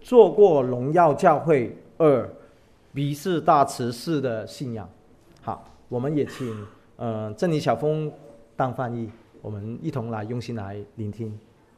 做过荣耀教会2比士大池式的信仰。好，我们也请郑李晓峰当翻译，我们一同来用心来聆听。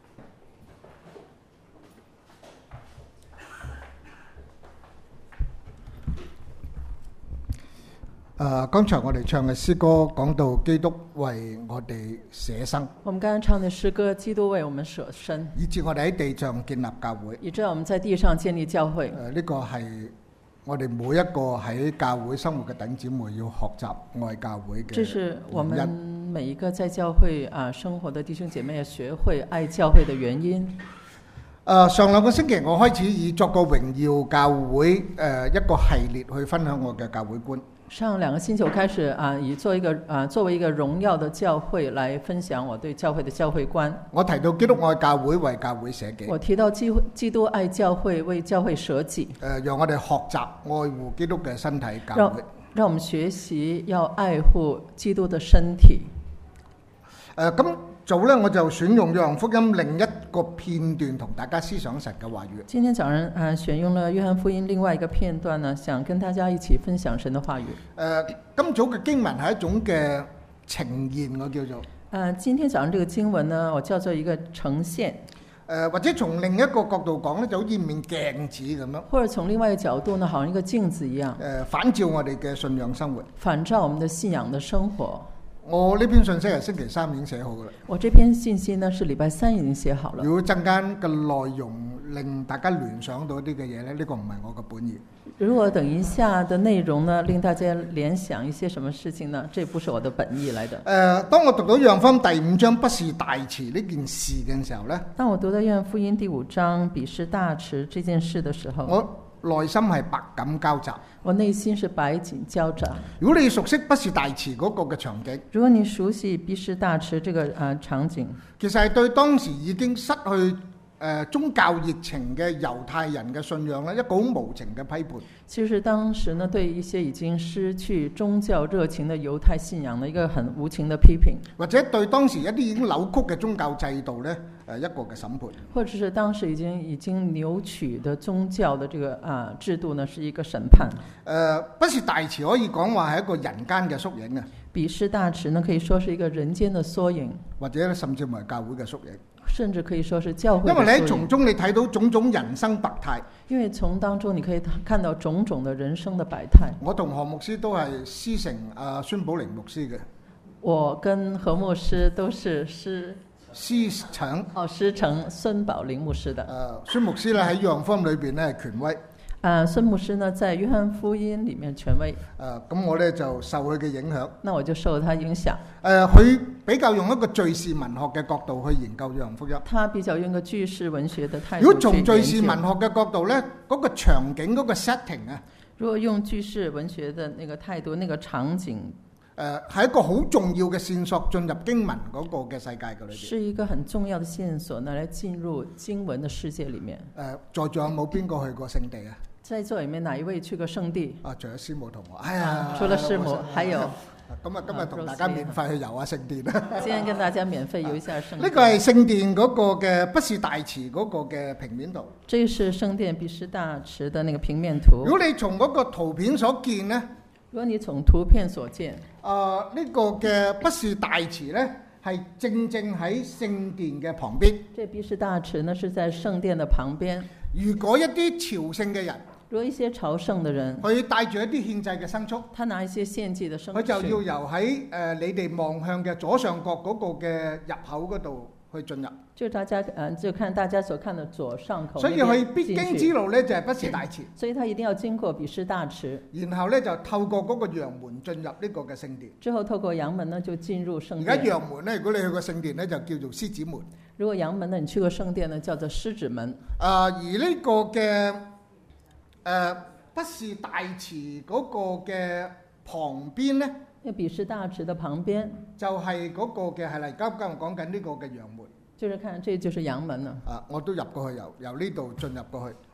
剛才我哋唱嘅詩歌講到基督為我哋捨生， 我們剛剛唱的詩歌，基督為我們捨身， 以致我哋喺地上建立教會， 以致我們在地上建立教會。 呢個係我哋每一個喺教會生活嘅弟兄姊妹要學習愛教會嘅。 這是我們每一個在教會生活的弟兄姐妹要學會愛教會的原因。 上兩個星期我開始以作個榮耀教會一個系列去分享我嘅教會觀。 上2個星期我開始以作為一個榮耀的教會來分享我對教會的教會觀。 我提到基督愛教會，為教會捨己。 我提到基督愛教會，為教會捨己。 讓我哋學習愛護基督嘅身體教會。 讓我們學習要愛護基督的身體。 咁早呢，我就選用約翰福音另一個片段同大家思想神嘅話語。 今天早上選用了約翰福音另外一個片段呢，想跟大家一起分享神的話語。 今早嘅經文係一種嘅呈現，我叫做。 今天早上這個經文呢，我叫做一個呈現。 或者從另一個角度講呢，就好似面鏡子咁樣。 或者從另外一個角度呢，好像一個鏡子一樣。 反照我哋嘅信仰生活。 反照我們的信仰的生活。 我呢篇信息係星期3已經寫好㗎啦。 我這篇信息呢是禮拜3已經寫好了。 如果陣間嘅內容令大家聯想到一啲嘅嘢呢，呢個唔係我嘅本意。 如果等一下的內容呢令大家聯想一些什麼事情呢？這不是我的本意來的。 當我讀到約翰福音第5章不是大池呢件事嘅時候呢， 當我讀到約翰福音第5章比是大池這件事的時候， 我內心係百感交集。 我內心是百感交集。 如果你熟悉不是大池嗰個嘅場景， 如果你熟悉比是大池這個場景， 其實係對當時已經失去宗教熱情嘅猶太人嘅信仰咧，一個好無情嘅批判。 其實當時呢，對一些已經失去宗教熱情的猶太信仰的一個很無情的批評， 或者對當時一啲已經扭曲嘅宗教制度呢，一個嘅審判， 或者是當時已經扭曲的宗教的這個制度呢，是一個審判。 不是大池可以講話係一個人間嘅縮影啊。 比是大池呢，可以說是一個人間的縮影， 或者甚至唔係教會嘅縮影。 甚至可以說是教會的縮影。 因為你喺從中你睇到種種人生百態。 因為從當中你可以看到種種的人生的百態。 我同何牧師都係師承孫寶玲牧師嘅。 我跟何牧師都是師承孫寶玲牧師的。 孫牧師咧喺約翰福音裏邊咧係權威。 孫牧師呢，在約翰福音裡面權威。 咁我咧就受佢嘅影響。 那我就受他影響。 佢比較用一個敘事文學嘅角度去研究約翰福音。 他比較用一個敘事文學嘅態度。 如果從敘事文學嘅角度咧，嗰個場景嗰個 setting 啊， 如果用敘事文學嘅那個態度，那個場景， 係一個好重要嘅線索進入經文嗰個嘅世界嘅裏邊。 是一個很重要的線索呢，來進入經文的世界裡面。 在座有冇邊個去過聖地啊？ 在座裡面哪一位去過聖地？ 除咗師母同我。哎呀， 除了師母，還有。 咁今日同大家免費去遊下聖殿啦。 今天跟大家免費遊一下聖殿。 呢個係聖殿嗰個嘅不是大池嗰個嘅平面圖。 這是聖殿不是大池的那個平面圖。 如果你從嗰個圖片所見呢， 如果你從圖片所見， 呢個嘅不是大池呢，係正喺聖殿嘅旁邊。 這不是大池呢，是在聖殿的旁邊。 如果一啲朝聖嘅人， 如果一些朝聖的人， 佢帶住一啲獻祭嘅牲畜， 他拿一些獻祭的牲畜， 佢就要由喺你哋望向嘅左上角嗰個嘅入口嗰度去進入。就大家就看大家所看的左上口。 所以佢必經之路呢，就係不是大池。 所以他一定要經過比是大池。 然後呢，就透過嗰個羊門進入呢個嘅聖殿。 之後透過羊門呢就進入聖殿。 而家羊門呢，如果你去過聖殿呢，就叫做獅子門。 如果羊門呢，你去過聖殿呢，叫做獅子門。 而呢個嘅不是大池嗰個嘅旁邊呢， 比是大池的旁邊就係嗰個嘅係嚟今日講緊呢個嘅羊門。 就是看，這就是羊門啦。 我都入過去，由呢度進入過去。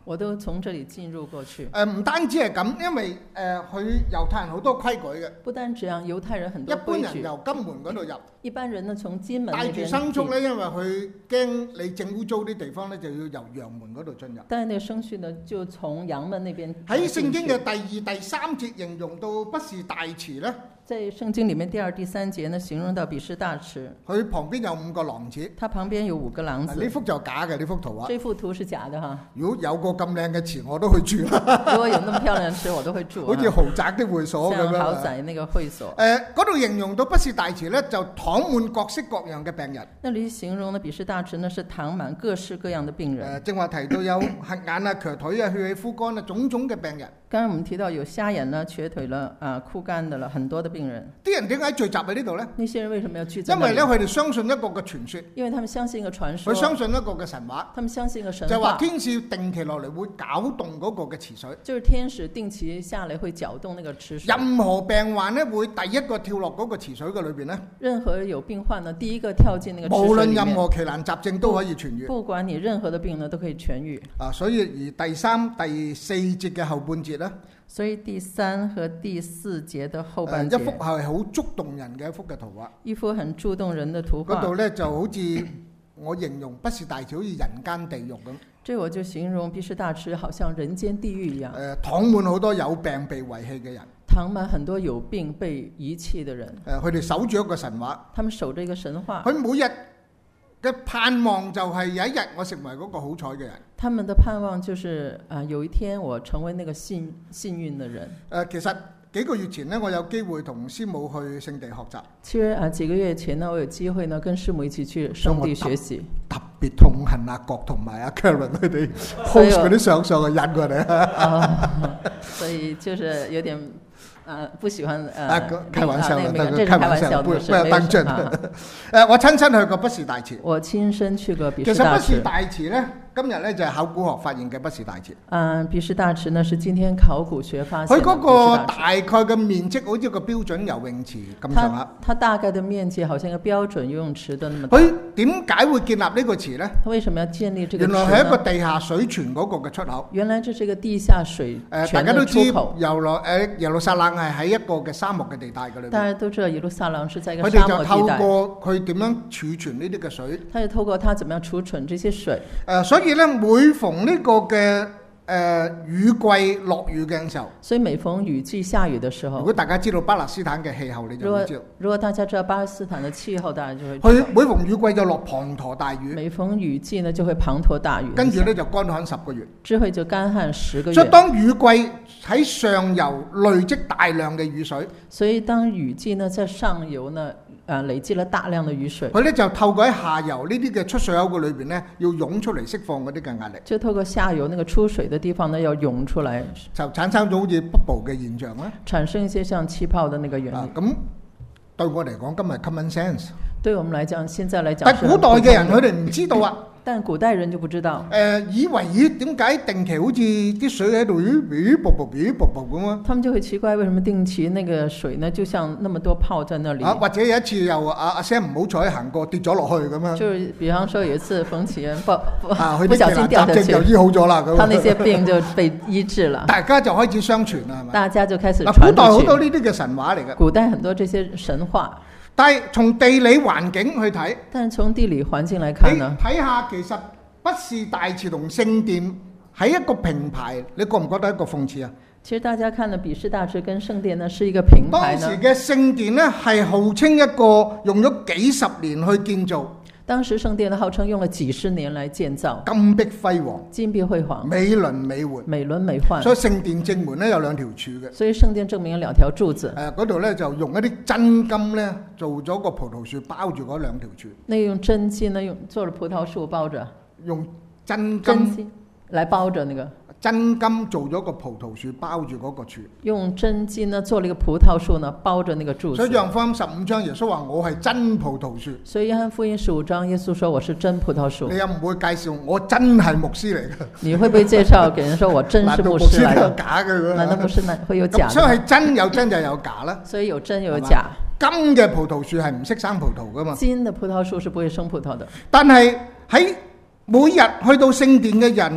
我都從這裡進入過去。 唔單止係咁，因為佢猶太人好多規矩嘅。 不單這樣，猶太人很多一般規矩。 人由金門嗰度入， 一般人呢從金門帶住那邊牲畜咧， 進， 因為佢驚你整污糟啲地方咧，就要由陽門嗰度進入。 但係那個牲畜呢，就從陽門那邊喺聖經進去。 嘅第二、第三節形容到不是大池咧， 在聖經裡面第2、第3節呢，形容到比士大池， 佢旁邊有5個廊子。 它旁邊有5個廊子。 呢幅就假嘅，呢幅圖畫。 這幅圖是假的哈。 如果有個咁靚嘅池，我都去住啦。 如果有那麼漂亮的池，我都會住。 好似豪宅的會所咁像豪樣。 宅那個會所。 嗰度形容到不是大池咧，就躺滿各式各樣嘅病人。 那裡形容的比士大池呢，是躺滿各式各樣的病人。 正話提到有瞎眼啊、瘸腿啊、血氣枯乾啊，種種嘅病人。 剛剛我們提到有瞎眼了、瘸腿了、枯乾的了，很多的病人。 啲人點解聚集喺呢度呢？ 那些人為什麼要聚集？ 因為咧，佢哋相信一個嘅傳說。 因為他們相信一個傳說。 佢相信一個嘅神話。 他們相信一個神話。 就話天使定期落嚟會攪動嗰個嘅池水。 就是天使定期下來會攪動那個池水。 任何病患咧會第一個跳落嗰個池水嘅裏邊咧。 任何有病患呢，第一個跳進那個池水裡面。 無論任何奇難雜症都可以痊愈。 不管你任何的病呢，都可以痊愈。 所以而第3、第4節嘅後半節咧。 所以第3和第4節的後半節， 一幅係好觸動人嘅一幅嘅圖畫， 一幅很觸動人的圖畫。 嗰度咧就好似我形容不是大池，好似人間地獄咁。 這我就形容比士大池好像人間地獄一樣。 躺滿好多有病被遺棄嘅人， 躺滿很多有病被遺棄嘅人。 佢哋守住一個神話， 他們守着一個神話。 佢每日嘅盼望就係有一日我成為嗰個好彩嘅人。 他們的盼望就是有一天我成為那個幸運的人。 其實幾個月前呢，我有機會同師母去聖地學習。 其實幾個月前呢，我有機會呢跟師母一起去聖地學習。 特別痛恨阿國同埋阿 Karen 佢哋 post 嗰啲相上去引過嚟。 所以就是有點。不喜歡開玩笑的， 這是開玩笑的， 不要當真。我親身去過不是大池。 我親身去過比士大池。 其實不是大池呢，今日呢就係考古學發現嘅不是大池。 比士大池呢是今天考古學發現。 佢嗰個大概嘅面積好似個標準游泳池咁上下。 它大概的面積好像一個標準游泳池的那麼大。 佢點解會建立呢個池呢？ 為什麼要建立這個池呢？ 原來係一個地下水泉嗰個嘅出口。 原來這是一個地下水泉的出口。 耶路撒冷係喺一個嘅沙漠嘅地帶嘅裏邊。 大家都知道耶路撒冷是在一個沙漠地帶。 佢哋就透過佢點樣儲存呢啲嘅水。 他就透過他怎麼樣儲存這些水。 所以咧，每逢呢個嘅雨季落雨嘅時候， 所以每逢雨季下雨的時候， 如果大家知道巴勒斯坦嘅氣候，你就會知道。 如果大家知道巴勒斯坦的氣候，大家就會。 佢每逢雨季就落滂沱大雨。 每逢雨季呢，就會滂沱大雨。 跟住咧就乾旱10個月。 之後就乾旱10個月。 所以當雨季喺上游累積大量嘅雨水， 所以當雨季呢在上游呢，累積了大量的雨水， 佢咧就透過喺下游呢啲嘅出水口嘅裏邊呢，要湧出嚟釋放嗰啲嘅壓力。 就透過下游那個出水的地方呢，要湧出來， 就產生咗好似 bubble 嘅現象啦。 產生一些像氣泡的那個原理。 咁對我嚟講，今日 common sense。 對我們來講，現在來講， 但古代嘅人佢哋唔知道啊。 但古代人就不知道。 以為點解定期好似啲水喺度啵啵咁啊？ 他們就會奇怪，為什麼定期那個水呢，就像那麼多泡在那裡？ 或者有一次又阿 Sam 唔好彩行過跌咗落去咁樣。 就是比方說有一次馮啟恩不小心掉下去， 就醫好咗啦。 他那些病就被醫治了。 大家就開始相傳啦，係咪？ 大家就開始傳。 古代好多呢啲嘅神話嚟嘅。 古代很多這些神話。 但係從地理環境去睇， 但係從地理環境來看呢？ 睇下其實不是大池同聖殿係一個平排，你覺唔覺得一個諷刺啊？ 其實大家看呢，比士大池跟聖殿呢是一個平排呢。 當時嘅聖殿呢係號稱一個用咗幾十年去建造。 當時聖殿呢號稱用了幾十年來建造， 金碧輝煌， 金碧輝煌， 美輪美奐， 美輪美奐。 所以聖殿正門呢有兩條柱嘅。 所以聖殿正門有2條柱子。 嗰度呢就用一啲真金呢做咗個葡萄樹包住嗰兩條柱。 那用真金呢做了葡萄樹包着。 用真金來包着那個。 真金做咗個葡萄樹包住嗰個柱， 用真金呢做了一個葡萄樹呢包着那個柱子。 所以約翰福音15章耶穌話我係真葡萄樹。 所以約翰福音15章耶穌說我是真葡萄樹。 你又唔會介紹我真係牧師嚟嘅？ 你會不會介紹給人說我真是牧師嚟嘅？ 假嘅？ 難道不是會有假的？ 所以係真有真就有假啦。 所以有真有假。 金嘅葡萄樹係唔識生葡萄噶嘛？ 金的葡萄樹是不會生葡萄的。 但係喺每日去到聖殿嘅人，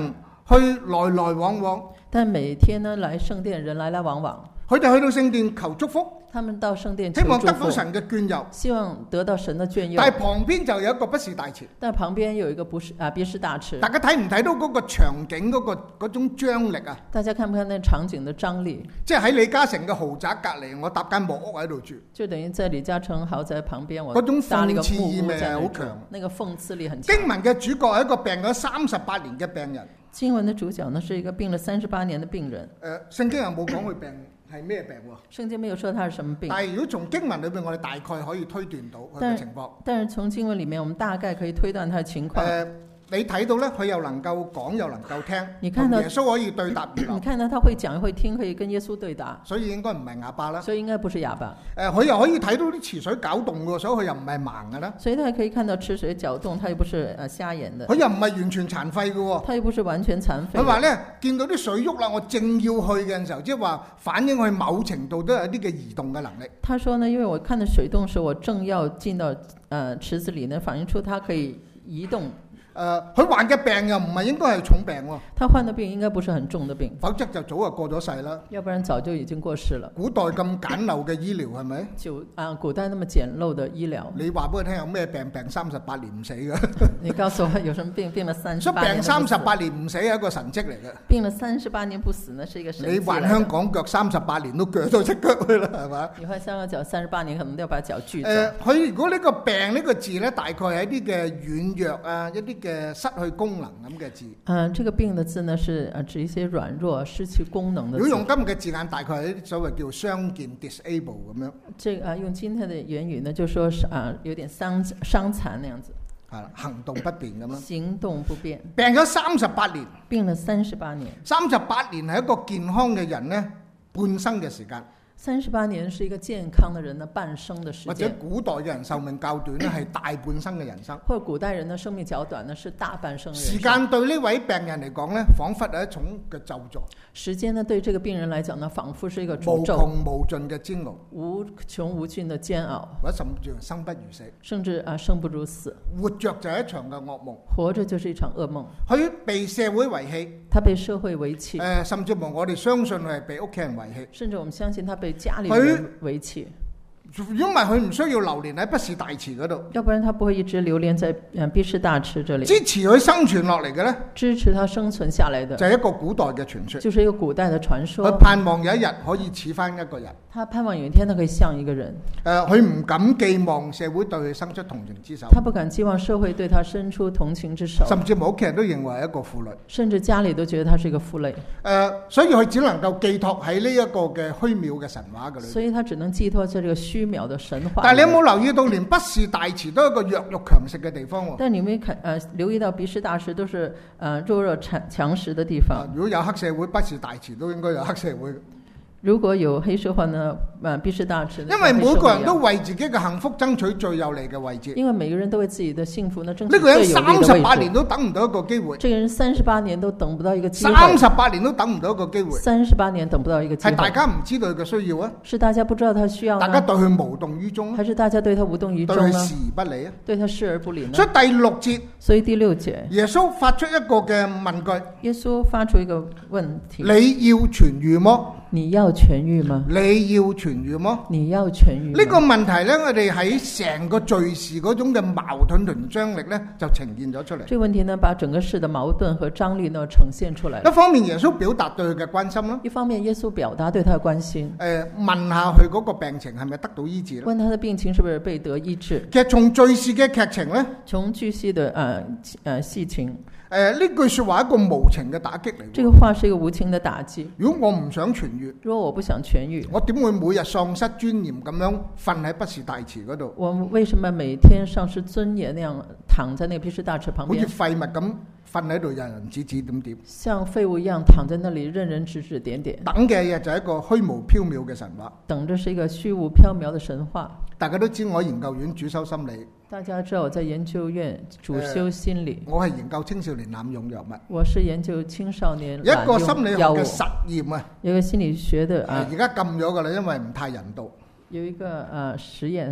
去來來往往， 但每天呢來聖殿人來來往往， 佢哋去到聖殿求祝福， 他們到聖殿求希望祝福， 得到神嘅眷佑， 希望得到神的眷佑。 但係旁邊就有一個不是大池， 但旁邊有一個別是大池。 大家睇唔睇到嗰個場景嗰種張力啊？ 大家看不看那場景的張力？ 即係喺李嘉誠嘅豪宅隔離，我搭間木屋喺度住， 就等於在李嘉誠豪宅旁邊，我嗰種搭了一個諷刺意木屋味係好在那住強。 那個諷刺力很強。 經文嘅主角係一個病咗38年嘅病人。 經文的主角呢是一個病了38年的病人。 聖經又冇講佢病係咩病喎？ 聖經沒有說他是什麼病。 但係如果從經文裏邊，我哋大概可以推斷到佢嘅情況。 但是從經文裡面，我們大概可以推斷他的情況。 你睇到咧，佢又能夠講又能夠聽， 同耶穌可以對答如流。 你看到他會講會聽，可以跟耶穌對答。 所以應該唔係啞巴啦。 所以應該不是啞巴。 佢又可以睇到啲池水攪動嘅，所以佢又唔係盲嘅啦。 所以他可以看到池水攪動，他又不是瞎眼的。 佢又唔係完全殘廢嘅喎。 他又不是完全殘廢。 佢話咧，見到啲水喐啦，我正要去嘅時候，即係話反映佢某程度都有啲嘅移動嘅能力。 他說呢，因為我看到水動時，我正要進到池子裡呢，反映出他可以移動。 佢患嘅病又唔係應該係重病喎。 他患的病應該不是很重的病， 否則就早就過咗世啦。 要不然早就已經過世了。 古代咁簡陋嘅醫療係咪？ 古代那麼簡陋的醫療。 你話俾我聽有咩病38年唔死嘅？ 你告訴我有什麼病病了38年？ 所以病38年唔死係一個神蹟嚟嘅。 病了38年不死呢，是一個神蹟。 你患香港腳38年都鋸到隻腳去啦，係嘛？ 你患香港腳38年，可能都要把腳鋸走。 佢如果呢個病呢個字咧，大概係一啲嘅軟弱啊，一啲嘅失去功能咁嘅字。 這個病的字呢，是指一些軟弱、失去功能的字。 如果用今日嘅字眼，大概係啲所謂叫傷健 disable 咁樣。 用今天的言語呢，就說是有點傷殘那樣子。 係啦，行動不便咁樣。 行動不便。 病咗38年。 病了38年。 38年係一個健康嘅人呢，半生嘅時間。 38年是一個健康的人的半生的時間， 或者古代嘅人壽命較短咧，係大半生嘅人生。 或者古代人的生命較短呢，是大半生嘅人生。 時間對呢位病人嚟講呢，彷彿係一種嘅咒詛。 時間呢，對這個病人來講呢，仿佛是一個詛咒， 無窮無盡嘅煎熬， 無窮無盡的煎熬， 或者甚至生不如死， 甚至生不如死。 活着就係一場嘅噩夢， 活着就是一場噩夢。 佢被社會遺棄， 他被社會遺棄。 甚至乎我哋相信佢係被屋企人遺棄， 甚至我們相信他被家裡人遺棄。 如果唔係佢唔需要流連喺畢士大池嗰度， 要不然他不會一直流連在畢士大池這裡。 支持佢生存落嚟嘅呢， 支持他生存下來的就係一個古代嘅傳說， 就是一個古代的傳說。 佢盼望有一日可以似翻一個人， 他盼望有一天他可以像一個人。 佢唔敢寄望社會對佢伸出同情之手， 他不敢寄望社會對他伸出同情之手， 甚至乎屋企人都認為係一個負累， 甚至家裡都覺得他是一個負累。 所以佢只能夠寄託喺呢一個嘅虛渺嘅神話嘅裏面， 所以他只能寄託在這個虛渺的神話。 但係你有冇留意到，連畢士大池都係一個弱肉強食嘅地方喎？ 但你有冇留意到畢士大池都是弱肉強食的地方？ 如果有黑社會，畢士大池都應該有黑社會。 如果有黑社會呢，畢士大池。 因為每個人都為自己嘅幸福爭取最有利嘅位置。 因為每個人都為自己的幸福呢爭取最有利的位置。 呢個人38年都等唔到一個機會。 這個人38年都等不到一個機會。 38年都等唔到一個機會。 38年等不到一個機會。 係大家唔知道佢嘅需要啊？ 是大家不知道他需要呢？ 大家對佢無動於衷， 還是大家對他無動於衷呢？ 對佢視而不理啊？ 對他視而不理呢？ 所以第6節， 所以第6節， 耶穌發出一個嘅問句。 耶穌發出一個問題： 你要痊愈麼？ 你要痊愈嗎？ 你要痊愈麼？ 你要痊愈。 呢個問題呢，我哋喺成個敘事嗰種嘅矛盾同張力呢，就呈現咗出嚟。 這個問題呢，把整個事的矛盾和張力呢呈現出來。 一方面耶穌表達對佢嘅關心啦， 一方面耶穌表達對他的關心。 問下佢嗰個病情係咪得到醫治？ 問他的病情是不是被得醫治？ 其實從敘事嘅劇情呢， 從敘事的戲情。 呢句說話係一個無情嘅打擊嚟。 這個話是一個無情的打擊。 如果我唔想痊愈， 如果我不想痊愈， 我點會每日喪失尊嚴咁樣瞓喺畢士大池嗰度？ 我為什麼每天喪失尊嚴那樣躺在那個畢士大池旁邊？ 好似廢物咁瞓喺度，人人指指點點， 像廢物一樣躺在那裡，任人指指點點。 等嘅嘢就係一個虛無縹緲嘅神話。 等着是一個虛無縹緲的神話。大家都知我研究院主修心理。 大家知道我在研究院主修心理。 我係研究青少年濫用藥物。 我是研究青少年濫用藥物。 一個心理學嘅實驗啊。 有一個心理學的而家禁咗㗎啦，因為唔太人道。 有一個實驗是吧？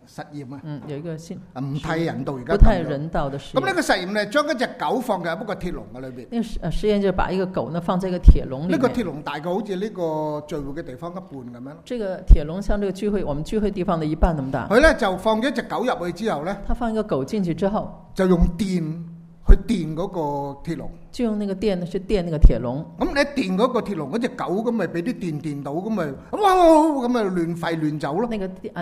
實驗啊， 有一個新唔太人道而家不太人道的實驗。 咁呢個實驗咧，將一隻狗放入一個鐵籠嘅裏邊。 呢個實驗就把一個狗呢放在一個鐵籠裡面。 呢個鐵籠大概好似呢個聚會嘅地方一半咁樣。 這個鐵籠像這個聚會，我們聚會地方的一半咁大。 佢咧就放咗一隻狗入去之後咧， 他放一個狗進去之後， 就用電去電嗰個鐵籠。 就用那個電去電那個鐵籠。 咁你一電嗰個鐵籠，嗰隻狗咁咪俾啲電到，咁咪哇咁咪亂吠亂走咯。 那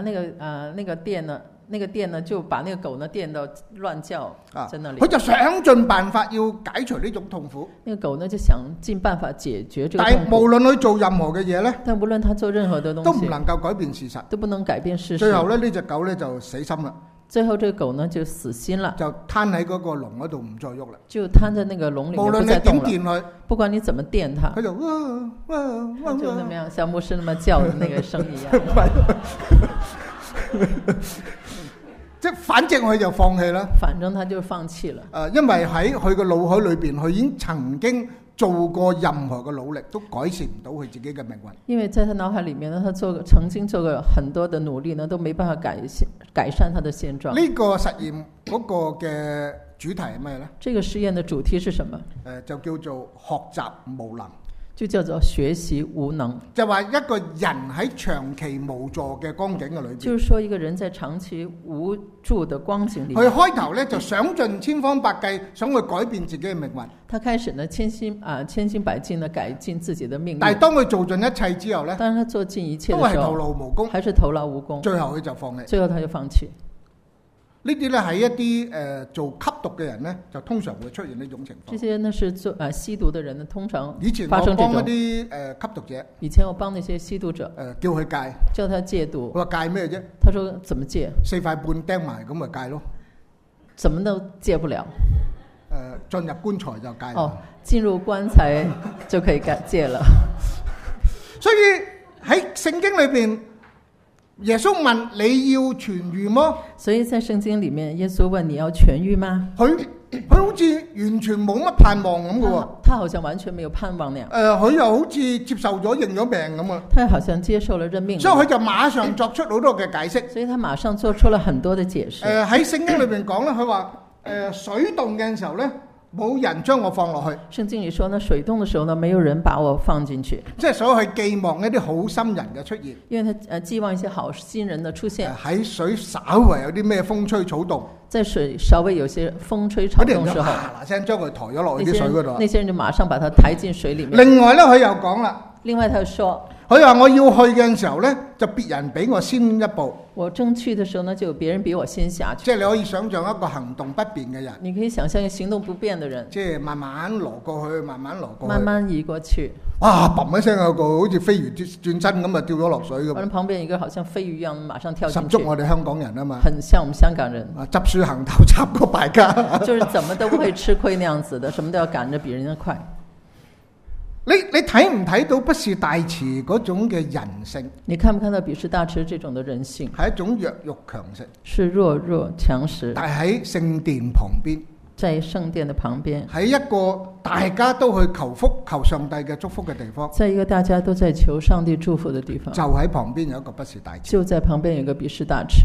個電呢就把那個狗呢電到亂叫，在那裡。 佢就想盡辦法要解除呢種痛苦。 那個狗呢就想盡辦法解決這個痛苦。 但係無論佢做任何嘅嘢咧， 但無論他做任何的東西， 都唔能夠改變事實， 都不能改變事實。 最後咧呢隻狗咧就死心啦。 最後這個狗呢就死心了， 就攤喺嗰個籠嗰度唔再喐啦。 就攤在那個籠裡面不再動了。 無論你點電佢， 不管你怎麼電它， 佢就就那麼樣，像牧師那麼叫的那個聲一樣。 即係反正佢就放棄啦。 反正他就放棄了。 因為喺佢個腦海裏邊，佢已經曾經做過任何嘅努力，都改善唔到佢自己嘅命運。 因為在他腦海裡面呢，他曾經做過很多的努力呢，都沒辦法改善他的現狀。 呢個實驗嗰個嘅主題係咩呢？ 這個實驗的主題是什麼？ 就叫做學習無能。 就叫做學習無能， 就話一個人喺長期無助嘅光景嘅裏邊， 就是說一個人在長期無助的光景裡面， 佢開頭咧就想盡千方百計想去改變自己嘅命運。 他開始呢千心百計呢改進自己的命運。 但係當佢做盡一切之後咧， 當他做盡一切都係徒勞無功， 還是徒勞無功。 最後佢就放棄。 最後他就放棄。 呢啲咧喺一啲做吸毒嘅人咧，就通常會出現呢種情況。 這些呢是做吸毒的人呢，通常以前我幫一啲吸毒者， 以前我幫那些吸毒者， 叫佢戒， 叫他戒毒。 佢話戒咩啫？ 他說怎麼戒 ？4塊半釘埋咁咪戒咯。 怎麼都戒不了。 進入棺材就戒。 哦，進入棺材就可以戒了。 所以喺聖經裏邊，耶穌問你要痊癒麼？ 所以在聖經裡面，耶穌問你要痊癒嗎？ 佢好似完全冇乜盼望咁嘅喎。 他好像完全沒有盼望那樣。 佢又好似接受咗認咗命咁啊。 他好像接受了認命。 所以佢就馬上作出好多嘅解釋。 所以他馬上做出了很多的解釋。 喺聖經裏邊講咧，佢話水動嘅時候咧，冇人將我放落去。 聖經裡說呢，水動的時候呢，沒有人把我放進去。 即係所以佢寄望一啲好心人嘅出現。 因為他寄望一些好心人的出現。 喺水稍微有啲咩風吹草動， 在水稍微有些風吹草動的時候， 嗱聲將佢抬咗落去啲水嗰度。 那些人就馬上把它抬進水裡面。 另外咧，佢又講啦。 另外，他又說， 佢話我要去嘅時候咧，就別人比我先一步。 我正去的時候呢，就有別人比我先下去。 即係你可以想象一個行動不便嘅人。 你可以想象一個行動不便的人。 即係慢慢挪過去，慢慢挪過去。 慢慢移過去。 哇！砰一聲有個好似飛魚轉身咁啊，掉咗落水咁。 旁邊一個好像飛魚一樣，馬上跳進去。 十足我哋香港人啊嘛。 很像我們香港人。 執輸行頭插過敗家。 就是怎麼都不會吃虧那樣子的，什麼都要趕着比人家快。 你睇唔睇到不是大慈嗰種嘅人性？ 你看不看到比是大慈這種的人性？ 係一種弱肉強食。 是弱肉強食。 但係喺聖殿旁邊。 在聖殿的旁邊。 喺一個大家都去求福、求上帝嘅祝福嘅地方。 在一個大家都在求上帝祝福的地方。 就喺旁邊有一個不是大慈。 就在旁邊有一個比是大慈。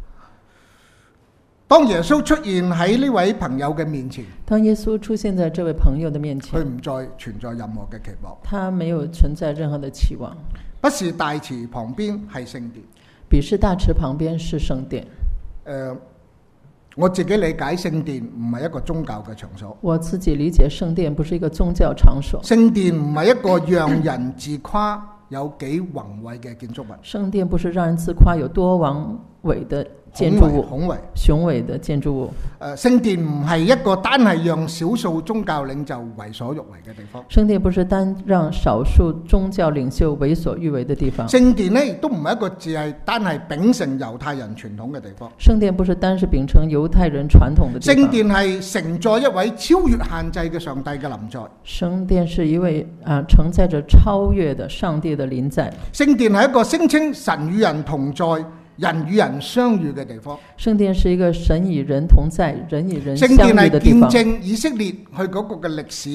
當耶穌出現喺呢位朋友嘅面前， 當耶穌出現在這位朋友的面前， 佢唔再存在任何嘅期望， 他沒有存在任何的期望。 不是大慈旁邊係聖殿， 比是大慈旁邊是聖殿。 我自己理解聖殿唔係一個宗教嘅場所。 我自己理解聖殿不是一個宗教場所。 聖殿唔係一個讓人自誇有幾宏偉嘅建築物。 聖殿不是讓人自誇有多宏偉的建築物，雄偉的建築物。 聖殿唔係一個單係讓少數宗教領袖為所欲為嘅地方。 聖殿不是單讓少數宗教領袖為所欲為的地方。 聖殿呢亦都唔係一個只係單係秉承猶太人傳統嘅地方。 聖殿不是單是秉承猶太人傳統的地方。 聖殿係承載一位超越限制嘅上帝嘅臨在。 聖殿是一位承載着超越的上帝的臨在。 聖殿係一個聲稱神與人同在，人與人相遇嘅地方。 聖殿是一個神與人同在，人與人相遇的地方。 聖殿係見證以色列去嗰個嘅歷史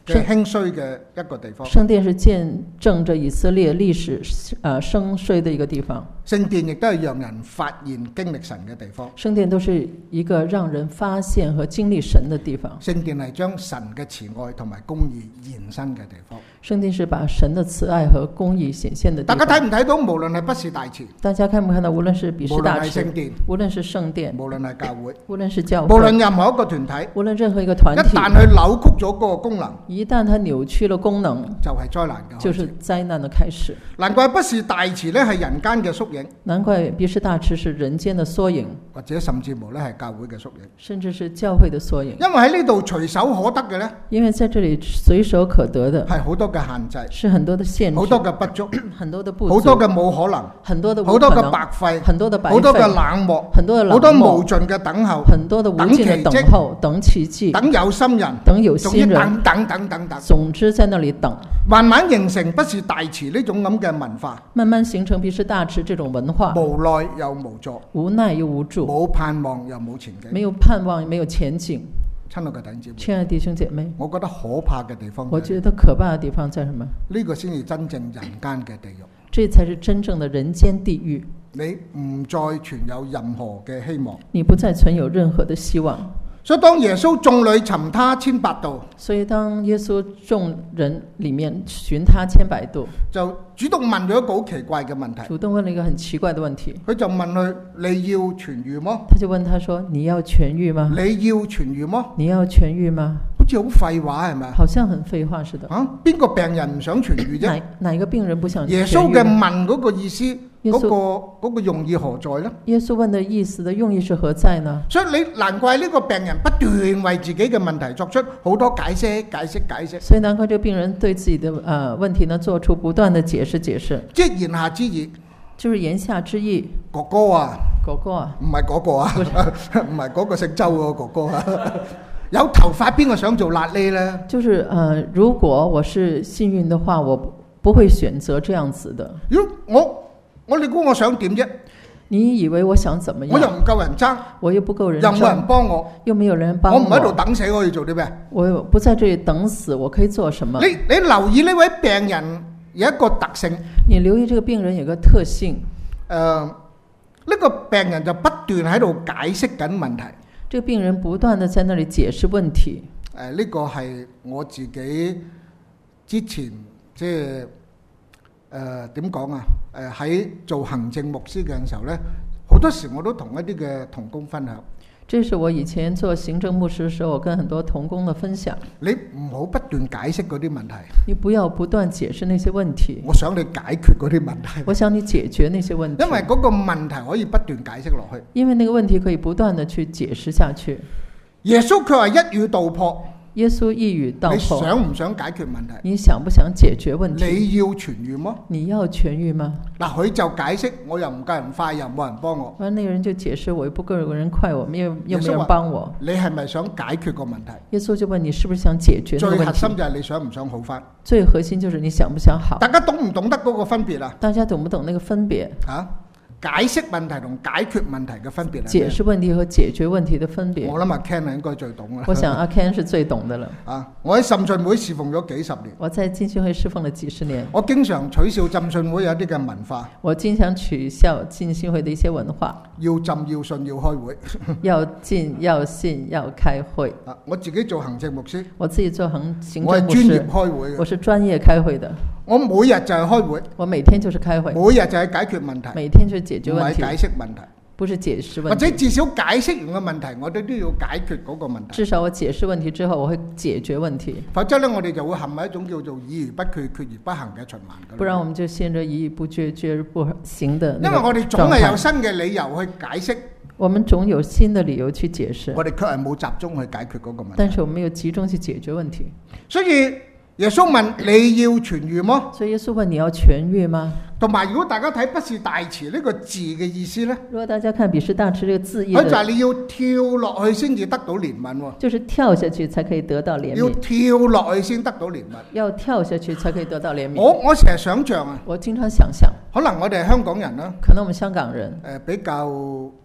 嘅興衰嘅一個地方。 聖殿是見證着以色列歷史盛衰的一個地方。 聖殿亦都係讓人發現經歷神嘅地方。 聖殿都是一個讓人發現和經歷神的地方。 聖殿係將神嘅慈愛同埋公義延伸嘅地方。 聖殿是把神的慈愛和公義顯現的地方。 大家睇唔睇到？無論係畢士大池， 大家看不看到？無論是畢士大池， 無論係聖殿， 無論是聖殿， 無論係教會， 無論是教會， 無論任何一個團體， 無論任何一個團體， 一旦佢扭曲咗嗰個功能， 一旦它扭曲了功能， 就係災難嘅開始， 就是災難的開始。 難怪畢士大池咧係人間嘅縮影， 難怪畢士大池是人間的縮影， 或者甚至乎咧係教會嘅縮影， 甚至是教會的縮影。 因為喺呢度隨手可得嘅咧， 因為在這裡隨手可得的係好多嘅限制， 是很多的限制， 好多嘅不足， 很多的不足， 好多嘅冇可能， 很多的好多嘅白費， 很多的白費， 好多嘅冷漠， 很多的冷漠， 好多無盡嘅等候， 很多的無盡的等候，等奇蹟， 等有心人， 等有心人， 等， 總之在那裡等， 慢慢形成畢士大池呢種咁嘅文化， 慢慢形成畢士大池這種文化， 無奈又無助， 無奈又無助， 冇盼望又冇前景， 沒有盼望，沒有前景。 親愛嘅弟兄姊妹， 親愛的弟兄姐妹， 我覺得可怕嘅地方， 我覺得可怕的地方在什麼？ 呢個先至真正人間嘅地獄， 這才是真正的人間地獄。 你唔再存有任何嘅希望， 你不再存有任何的希望。 所以當耶穌眾裏尋他千百度， 所以當耶穌眾人裏面尋他千百度， 就主動問咗一個好奇怪嘅問題。 主動問了一個很奇怪的問題。 佢就問佢：你要痊癒麼？ 他就問他說：你要痊癒嗎？ 你要痊癒麼？ 你要痊癒嗎？ 好似好廢話係咪？ 好像很廢話似的。 啊，邊個病人唔想痊癒啫？ 哪一個病人不想痊癒？ 耶穌嘅問嗰個意思， 嗰個用意何在呢？ 耶穌問的意思的用意是何在呢？ 所以你難怪呢個病人不斷為自己嘅問題作出好多解釋。 所以難怪這個病人對自己的問題呢，做出不斷的解釋。 即係言下之意， 就是言下之意。 哥哥啊，唔係嗰個啊，唔係嗰個姓周嗰個哥哥啊。有頭髮邊個想做癩痢呢？ 就是如果我是幸運的話，我不會選擇這樣子的。 如果你估我想點啫？ 你以為我想怎麼樣？ 我又唔夠人爭， 我又不夠人爭， 又冇人幫我， 又沒有人幫我。 我唔喺度等死，我要做啲咩？ 我不在這裏等死，我可以做什麼？ 你留意呢位病人有一個特性。 你留意這個病人有個特性。 呢個病人就不斷喺度解釋緊問題。 這個病人不斷地在那裏解釋問題。 呢個係我自己之前即係點講啊？喺做行政牧師嘅時候呢，好多時我都同一啲嘅同工分享。 這是我以前做行政牧師嘅時候，我跟很多同工的分享。 你唔好不斷解釋嗰啲問題。 你不要不斷解釋那些問題。 我想你解決嗰啲問題。 我想你解決那些問題。 因為嗰個問題可以不斷解釋落去。 因為那個問題可以不斷地去解釋下去。 耶穌卻係一語道破。 耶穌一語道破。 你想唔想解決問題？ 你想不想解決問題？ 你要痊癒嗎？ 你要痊癒嗎？ 嗱，佢就解釋，我又唔夠人快，又冇人幫我。 那個人就解釋，我又不夠人快，又沒有人幫我。 你係咪想解決個問題？ 耶穌就問你，是不是想解決那個問題？ 最核心就係你想唔想好返？ 最核心就是你想不想好？ 大家懂唔懂得嗰個分別啊？ 大家懂不懂那個分別？ 解釋問題同解決問題嘅分別。 解釋問題和解決問題的分別。 我諗阿 Ken 應該最懂啦。 我想阿 Ken 是最懂的了。 我喺浸信會侍奉咗幾十年。 我在浸信會侍奉了幾十年。 我經常取笑浸信會有啲嘅文化。 我經常取笑浸信會的一些文化。 要浸要信要開會。 要浸要信要開會。 我自己做行政牧師。 我自己做行政牧師。 我係專業開會嘅。 我是專業開會的。 我每日就係開會。 我每天就是開會。 每日就係解決問題。 每天就解決問題。 唔係解釋問題。 不是解釋問題。 或者至少解釋完個問題，我哋都要解決嗰個問題。 至少我解釋問題之後，我會解決問題。 否則呢，我哋就會陷喺一種叫做議而不決，決而不行嘅循環。 不然我們就陷着議而不決，決而不行的。 因為我哋總係有新嘅理由去解釋。 我們總有新的理由去解釋。 我哋卻係冇集中去解決嗰個問題。 但是我們沒有集中去解決問題。 所以耶穌問你要痊癒麼？ 所以耶穌問你要痊癒嗎？ 同埋如果大家睇畢士大池呢個字嘅意思呢？ 如果大家看畢士大池呢個字意， 佢就係你要跳落去先至得到憐憫喎。 就是跳下去才可以得到憐憫。 要跳落去先得到憐憫。 要跳下去才可以得到憐憫。 我成日想像啊， 我經常想象， 可能我哋係香港人啦， 可能我們香港人比較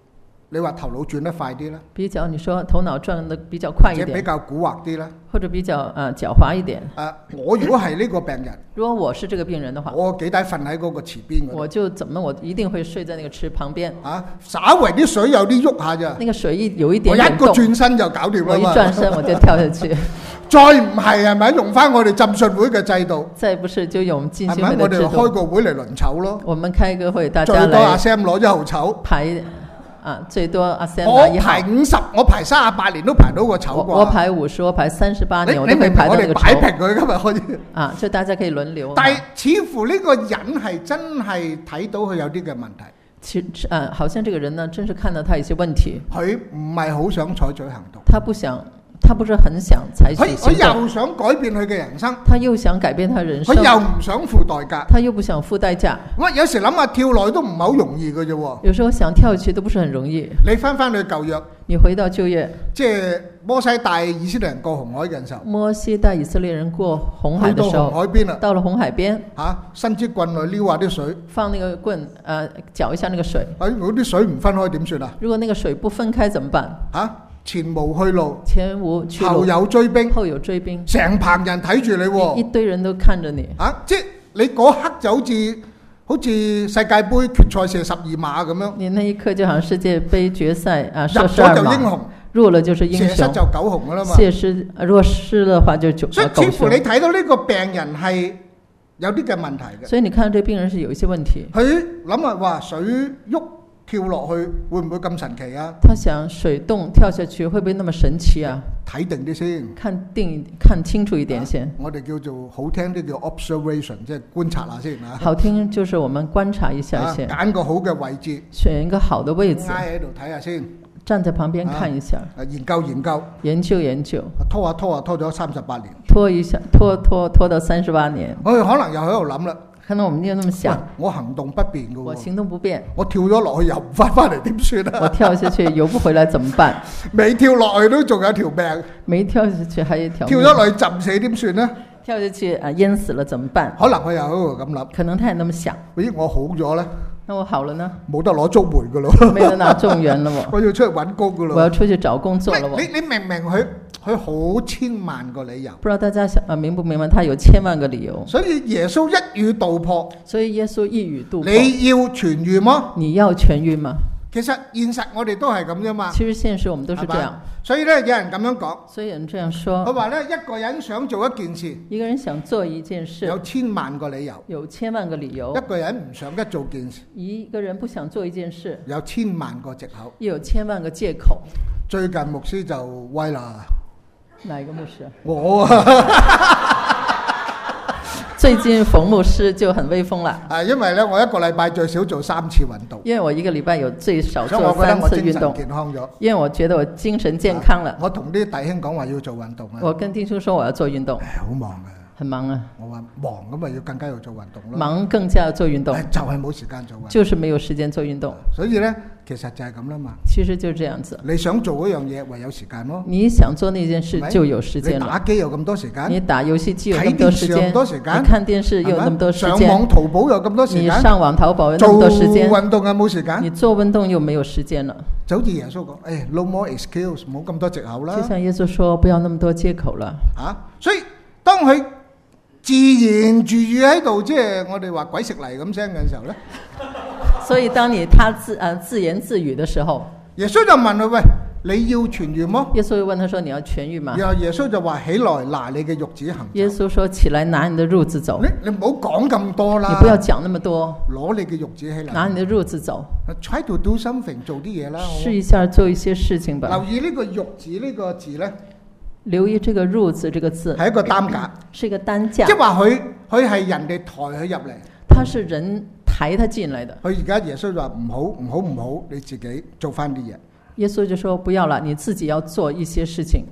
你話頭腦轉得快啲啦， 比較你說頭腦轉得比較快一點， 或者比較蠱惑啲啦， 或者比較狡猾一點。 我如果係呢個病人， 如果我是這個病人的話， 我幾大瞓喺嗰個池邊嗰度， 我一定會睡在那個池旁邊。 稍為啲水有啲喐下咋， 那個水有一點點動， 我一個轉身就搞掂啦嘛。 我一轉身我就跳下去。 再唔係咪用翻我哋浸信會嘅制度？ 再不是就用浸信會嘅制度。 我哋開個會嚟輪籌咯。 我們開個會，大家最多阿 Sam 攞1號籌。 排最多阿 Sam 拿1號。 我排50，我排38年都排到個籌啩。 我排50，我排38年，我都可以排到個籌。 你明唔明？我哋擺平佢今日可以。 就大家可以輪流。 但係似乎呢個人係真係睇到佢有啲嘅問題。 好像這個人呢，真是看到他有些問題。 佢唔係好想採取行動。 他不是很想採取行動。 佢又想改變佢嘅人生。 他又想改變他人生。 佢又唔想付代價。 他又不想付代價。 我有時諗下跳落去都唔係好容易嘅啫。 有時候想跳去都不是很容易。 你翻去舊約。 你回到舊約。 即係摩西帶以色列人過紅海嘅時候。 摩西帶以色列人過紅海嘅時候。 去到紅海邊啦。 到了紅海邊。 伸支棍去撩下啲水。 放那個棍，攪一下那個水。 如果啲水唔分開點算啊？ 如果那個水不分開怎麼辦？ 前無去路， 前無去路， 後有追兵， 後有追兵， 成棚人睇住你喎， 一堆人都看着你。 即係你嗰刻就好似世界盃決賽射12碼咁樣。 你那一刻就好像世界盃決賽射12碼， 入咗就英雄， 入了就是英雄， 射失就狗熊噶啦嘛。 射失如果失的話就狗熊。 所以似乎你睇到呢個病人係有啲嘅問題嘅。 所以你看到這個病人是有一些問題。 佢諗下話水喐。跳落去會唔會咁神奇啊？ 他想水洞跳下去會不會那麼神奇啊？ 睇定啲先， 看清楚一點先。 我哋叫做好聽啲叫 observation， 即係觀察下先啊。 好聽就是我們觀察一下先。 揀個好嘅位置， 選一個好的位置。 挨喺度睇下先。 站在旁邊看一下。研究。 拖下拖咗38年。 拖到38年。 我哋可能又喺度諗啦。 可能我們就那麼想， 我行動不便嘅。 我行動不便， 我跳咗落去又唔翻嚟點算啊？ 我跳下去游不回來怎麼辦？ 未跳落去都仲有條命， 沒跳下去還有一條命。 跳咗落去浸死點算呢？ 跳下去淹死了怎麼辦？ 可能佢又喺度咁諗， 可能他也那麼想。 咦，我好咗呢？ 那我好了呢？ 冇得攞綜援噶咯， 沒得拿綜援了我。 我要出去揾工噶咯。 我要出去找工作了我。 你明唔明佢好千萬個理由？ 不知道大家明不明白？他有千萬個理由。 所以耶穌一語道破。 所以耶穌一語道破。 你要痊癒嗎？ 你要痊癒嗎？ 其實現實我哋都係咁啫嘛。 其實現實我們都是這樣。 所以咧，有人咁樣講。 所以有人這樣說。 佢話咧，一個人想做一件事， 一個人想做一件事， 有千萬個理由。 有千萬個理由。 一個人唔想一做件事， 一個人不想做一件事， 有千萬個藉口。 有千萬個借口。 最近牧師就威啦。 哪一個牧師？ 我啊。 最近馮牧師就很威風啦。 因為咧，我一個禮拜最少做3次運動。 因為我一個禮拜有最少做3次運動。 所以我覺得我精神健康咗。 因為我覺得我精神健康了。 我同啲弟兄講話要做運動啊。 我跟弟兄說我要做運動。 好忙啊。 很忙啊。 我話忙咁咪要更加要做運動咯。 忙更加要做運動。 就係冇時間做運動。 就是沒有時間做運動。 所以咧，其實就係咁啦嘛。 其實就這樣子。 你想做嗰樣嘢，唯有時間咯。 你想做那件事就有時間了。 你打機有咁多時間。 你打遊戲機有咁多時間。 睇電視有咁多時間。 你看電視有咁多時間。 上網淘寶有咁多時間。 你上網淘寶有咁多時間。 做運動有冇時間？ 你做運動又沒有時間了。 就好似耶穌講，no more excuse， 冇咁多藉口啦。 就像耶穌說，不要那麼多借口了。 所以當佢自言自語喺度，即係我哋話鬼食泥咁聲嘅時候咧。 所以當他自言自語的時候， 耶穌就問佢：喂，你要痊癒嗎？ 耶穌又問他說：你要痊癒嗎？ 然後耶穌就話：起來，拿你嘅褥子行。 耶穌說：起來，拿你的褥子走。 你唔好講咁多啦。 你不要講那麼多。 攞你嘅褥子起嚟。 拿你的褥子走。 Try to do something， 做啲嘢啦。 試一下做一些事情吧。 留意呢個褥子呢個字咧。 留意這個褥子這個字。係一個擔架。 是一個擔架。 即係話佢係人哋抬佢入嚟。 他是人抬他進來的。 佢而家耶穌就話唔好，你自己做翻啲嘢。 耶穌就說不要了，你自己要做一些事情。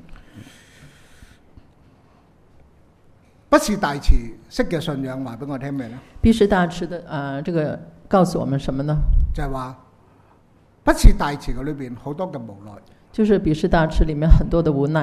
不是大慈式嘅信仰話俾我聽咩呢？ 不是大慈的這個告訴我們什麼呢？ 就係話不是大慈嘅裏邊好多嘅無奈。 就是比士大慈裏面很多的無奈，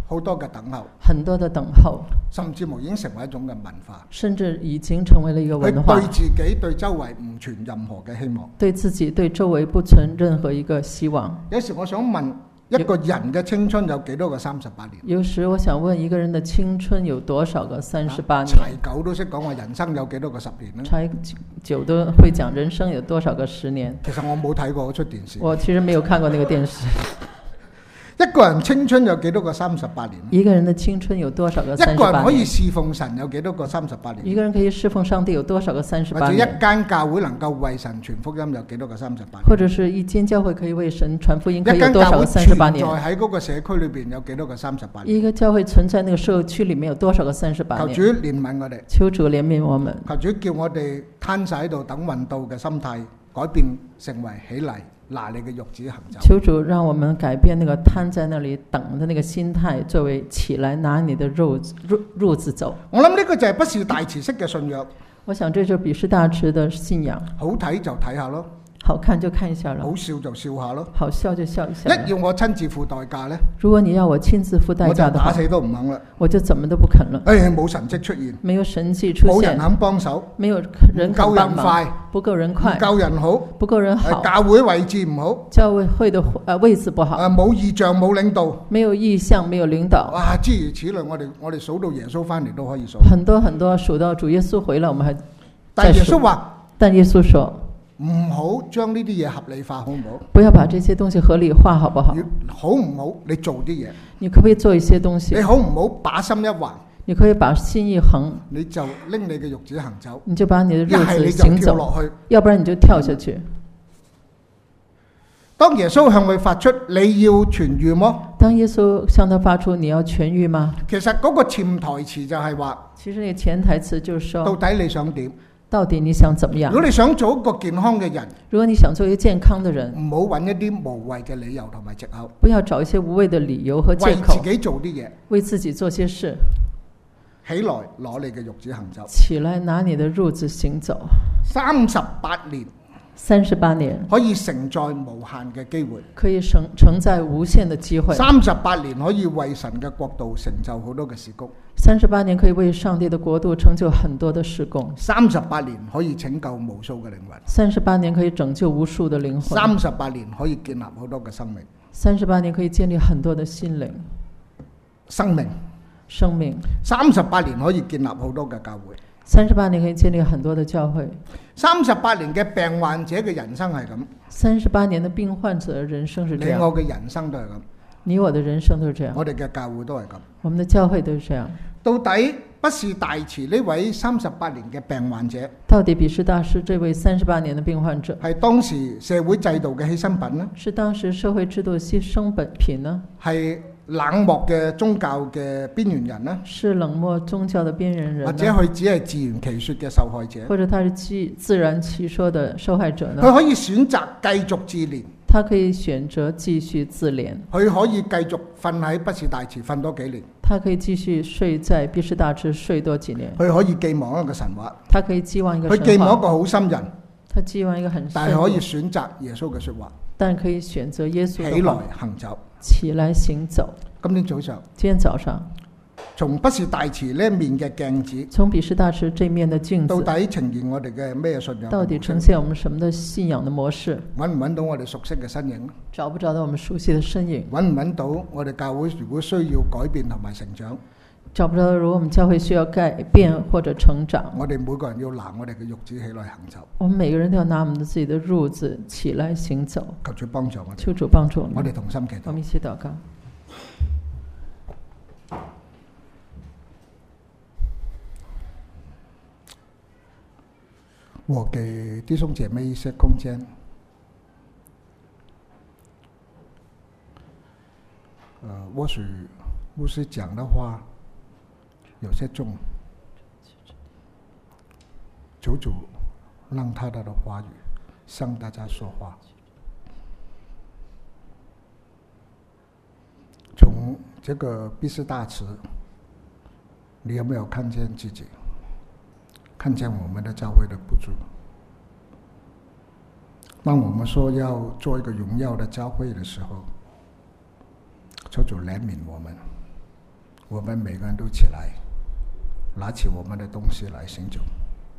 好多嘅等候， 很多的等候， 甚至乎已經成為一種嘅文化。 甚至已經成為了一個文化。 佢對自己對周圍唔存任何嘅希望， 對自己對周圍不存任何一個希望。 有時我想問，一個人嘅青春有幾多個38年？ 有時我想問，一個人的青春有多少個38年？ 柴九都識講話人生有幾多個10年咧？ 柴九都會講人生有多少個10年。 其實我冇睇過嗰出電視。 我其實沒有看過那個電視。 一個人青春有幾多個38年？ 一個人的青春有多少個38年？ 一個人可以侍奉神有幾多個38年？ 一個人可以侍奉上帝有多少個38年？ 或者一間教會能夠為神傳福音有幾多個38年？ 或者是一間教會可以為神傳福音可以有多少個38年？ 一間教會存在喺嗰個社區裏邊有幾多個38年？ 一個教會存在那個社區裡面有多少個38年？ 求主憐憫我哋， 求主憐憫我們， 求主叫我哋攤晒喺度等運到嘅心態改變成為起嚟拿你嘅褥子行走。 求主讓我們改變那個攤在那裡等的那個心態，作為起來拿你的褥子走。 我諗呢個就係不是大辭式嘅信仰。 我想這就不是大辭的信仰。 好睇就睇下咯， 好看就看一下咯， 好笑就笑下咯， 好笑就笑一下。 一要我親自付代價呢， 如果你要我親自付代價的話， 我就打死都唔肯啦。 我就怎麼都不肯了。 冇神蹟出現， 沒有神蹟出現， 冇人肯幫手， 沒有人肯幫忙，不夠人快， 唔夠人好， 不夠人好， 教會位置唔好， 教會的位置不好， 冇異象冇領導， 沒有異象沒有領導。 哇！諸如此類，我哋數到耶穌翻嚟都可以數。 很多很多數到主耶穌回來，我們還但耶穌話， 但耶穌說唔好將呢啲嘢合理化，好唔好？ 不要把這些東西合理化，好不好？ 好唔好？你做啲嘢， 你可不可以做一些東西？ 你好唔好把心一橫？ 你可以把心一橫， 你就拎你嘅褥子行走。 你就把你的褥子行一係你就跳落去， 要不然你就跳下去。 當耶穌向佢發出你要痊癒麼？ 當耶穌向他發出你要痊癒嗎？ 其實嗰個潛台詞就係話， 其實你潛台詞就是說， 到底你想點？ 到底你想怎麼樣？ 如果你想做一個健康嘅人， 如果你想做一個健康的人， 唔好揾一啲無謂嘅理由同埋藉口， 不要找一些無謂的理由和借口， 為自己做啲嘢， 為自己做些事， 起來攞你嘅褥子行走， 起來拿你的褥子行走。 38年 38年可以承載無限嘅機會， 可以承載無限的機會。 38年可以為神嘅國度成就好多嘅事工。 38年可以為上帝的國度成就很多的事工。 38年可以拯救無數嘅靈魂。 38年可以拯救無數的靈魂。 38年可以建立好多嘅生命。 38年可以建立很多的心靈。 生命。38年可以建立好多嘅教會。 38年可以建立很多的教會。 38年嘅病患者嘅人生係咁。 38年的病患者的人生是這樣。 你我嘅人生都係咁。 你我的人生都是這樣。 我哋嘅教會都係咁。 我們的教會都是這樣。 到底不是大慈呢位38年嘅病患者？ 到底比士大師這位38年的病患者係當時社會制度嘅犧牲品呢？ 是當時社會制度犧牲品呢？ 係冷漠嘅宗教嘅邊緣人呢？ 是冷漠宗教嘅邊緣人呢？ 或者佢只係自圓其說嘅受害者？ 或者他是自然其說的受害者呢？ 佢可以選擇繼續自憐。 他可以選擇繼續自憐。 佢可以繼續瞓喺不是大慈瞓多幾年。 他可以繼續睡在畢士大池睡多幾年。 佢可以寄望一個神話。 他可以寄望一個神話。 佢寄望一個好心人。 他寄望一個很深。 但係可以選擇耶穌嘅說話。 但可以選擇耶穌的話。 起來行走。 起來行走。 今天早上。 今天早上。 從不是大慈呢面嘅鏡子， 從畢士大池這面的鏡子， 到底呈現我哋嘅咩信仰？ 到底呈現我們什麼的信仰的模式？ 揾唔揾到我哋熟悉嘅身影？ 找不找到我們熟悉的身影？ 揾唔揾到我哋教會如果需要改變同埋成長？ 找不到，如果我們教會需要改變或者成長， 我哋每個人要拿我哋嘅褥子起來行走。 我們每個人都要拿我們自己的褥子起來行走。 求主幫助我哋。 求主幫助我們。 我哋同心祈禱。 我們一起禱告。 我給弟兄姐妹一些空間。或許牧師講的話有些重，求主讓他的話語向大家說話。從這個畢士大池，你有沒有看見自己？看見我們的教會的不足。當我們說要做一個榮耀的教會的時候，求主憐憫我們， 我们每个人都起来，拿起我们的东西来行走。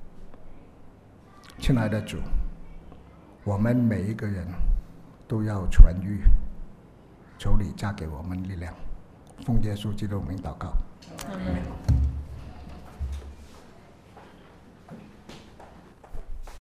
亲爱的主，我们每一个人都要痊愈，求你加给我们力量。奉耶稣基督名祷告。